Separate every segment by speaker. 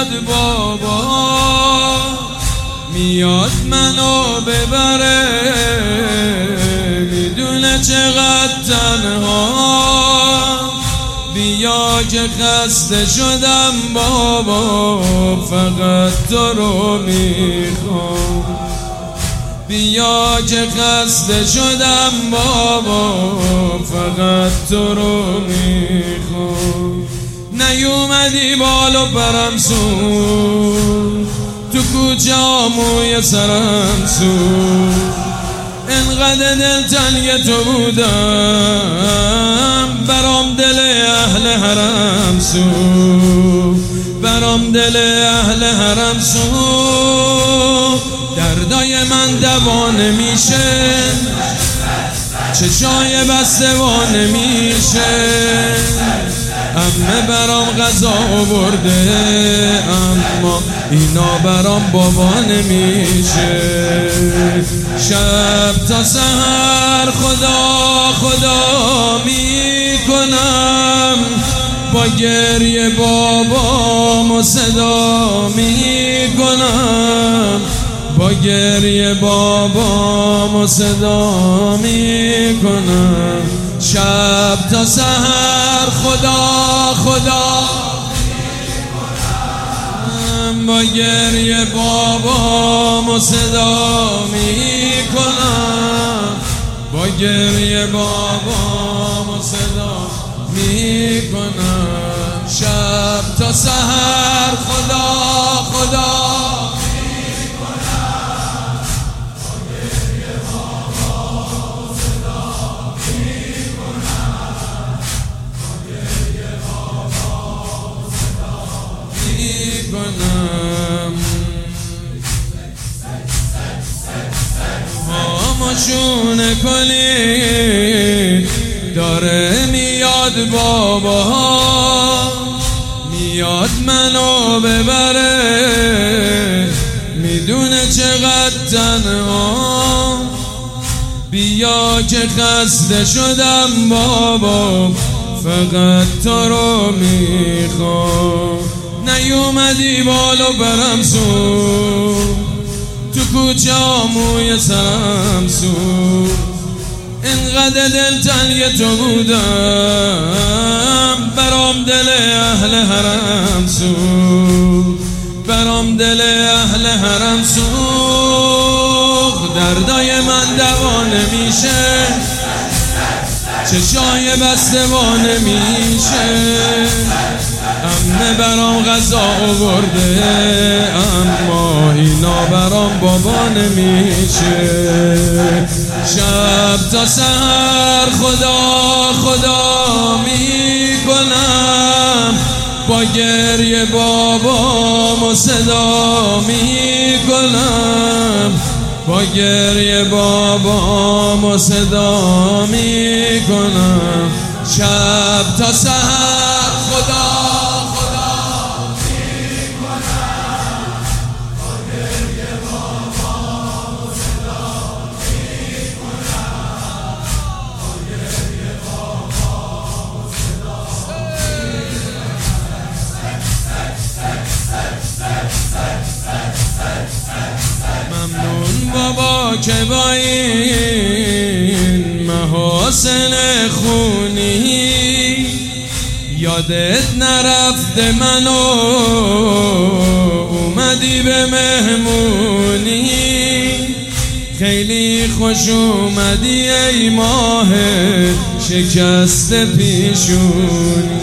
Speaker 1: میاد بابا، میاد منو ببره، میدونه چقدر تنها، بیا که خسته شدم بابا، فقط تو رو میخوام. بیا که خسته شدم بابا، فقط تو رو میخوام. نیومدی بالو برم سون، تو کوچه آموی سرم سون، انقدر دل تنگ تو بودم، برام دل اهل حرم سون، برام دل اهل حرم سون. دردای من دوا نمیشه، چشای بسته وا نمیشه، عمه برام غذا آورده، اما اینا برام بابا نمیشه. شب تا سحر خدا خدا میکنم، با گریه بابامو صدا میکنم، با گریه بابامو صدا میکنم. شب تا سحر خدا خدا میکنم، با گریه بابامو صدا میکنم، با گریه بابامو صدا میکنم. شب تا سحر خدا خدا همشون کلی داره میاد بابا، میاد منو ببره، میدونه چقدر تنها، بیا که خسته شدم بابا، فقط تو رو میخوام. نیومدی بالو برم سون، تو کوچه آموی سرم سون، انقدر دل تنگ تو بودم، برام دل اهل حرم سون، برام دل اهل حرم سون. دردای من دوا نمیشه، چشای بسته وا نمیشه، عمه برام غذا آورده، اما اینا برام بابا نمیشه. شب تا سحر خدا خدا میکنم، با گریه بابامو صدا میکنم، با گریه بابامو صدا میکنم. شب تا سحر خدا خدا میکنم، با گریه بابامو صدا میکنم، با گریه بابامو صدا میکنم. ممنون بابا که با این محاسن خونی یادت نرفته منو، اومدی به مهمونی، خیلی خوش اومدی ای ماه شکست پیشونی،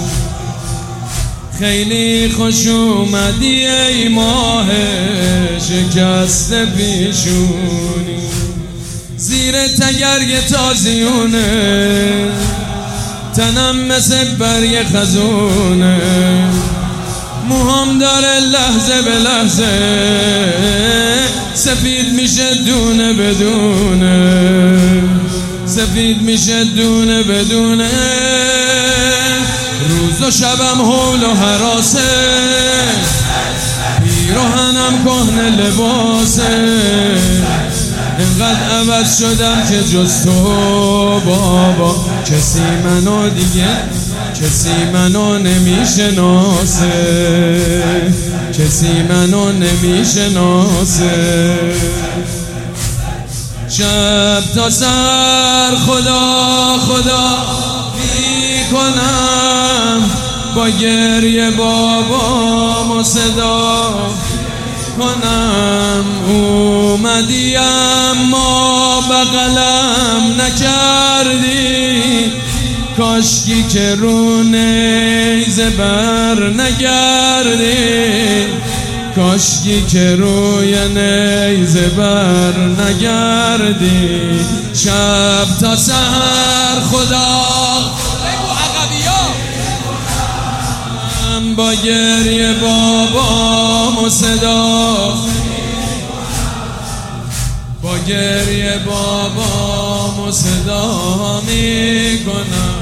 Speaker 1: خیلی خوش اومدی ای ماه شکست پیشونی. زیر تگرگ تازیونه، تنم مثل برگ خزونه، موهام داره لحظه به لحظه سفید میشه دونه بدونه، سفید میشه دونه بدونه. روز و شبم حول و حراسه، پیراهنم کهنه لباسه، اینقدر عوض شدم که جز تو بابا کسی منو دیگه، کسی منو نمیشناسه. کسی منو نمیشناسه. شب تا سر خدا خدا میکنم، با گریه بابامو صدا کنم. اومدی اما بغلم نکردی، کاشکی که رو نیزه بر نگردی، کاشکی که روی نیزه بر نگردی. شب تا سحر خدا با گریه بابامو صدا، با گریه بابامو صدا میکنم.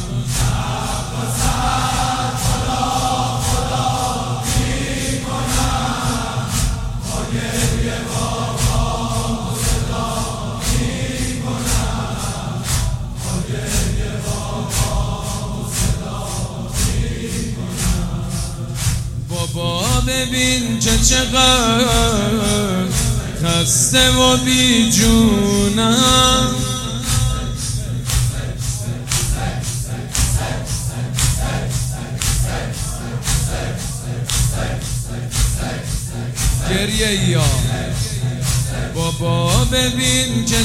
Speaker 1: بابا ببین که چقدر خسته و بی جونم، گریه یا بابا ببین که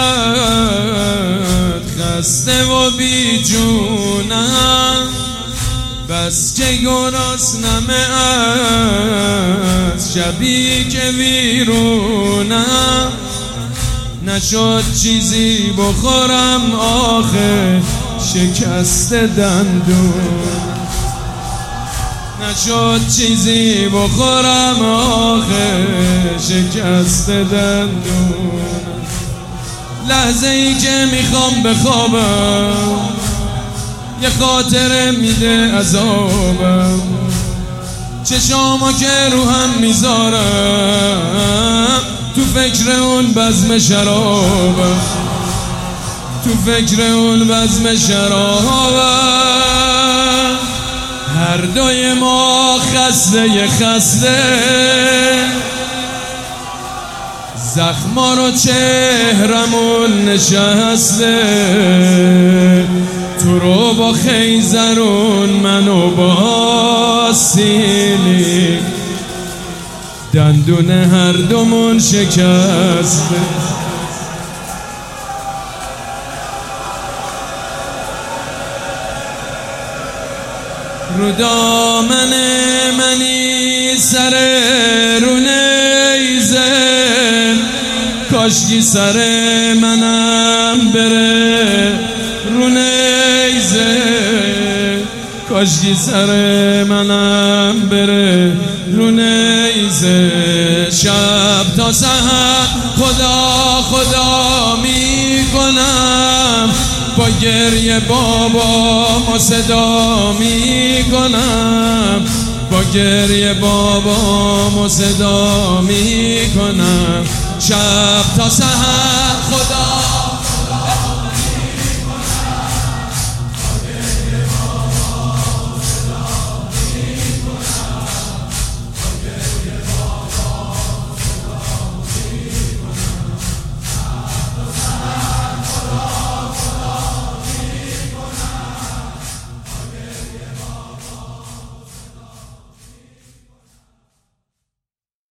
Speaker 1: چقدر خسته و بی جونم. بس که گرسنمه از شبی که ویرونم، نشد چیزی بخورم آخه شکست دندون، نشد چیزی بخورم آخه شکست دندون. لحظه ای که میخوام بخوابم یه خاطره میده عذابم، چشامو که رو هم میذارم تو فکر اون بزم شرابم، تو فکر اون بزم شرابم. هر دوی ما خسته زخما رو چهرمون نشسته، تو رو با خیزرون منو با سیلی، دندون هر دومون شکسته. رو دامن منی سر رو نیزه، کاشکی سر منم بره رو نیزه، کاشکی سر منم بره رو نیزه. شب تا سحر خدا خدا میکنم، با گریه بابامو صدا میکنم، با گریه بابامو صدا میکنم. شب تا سحر خدا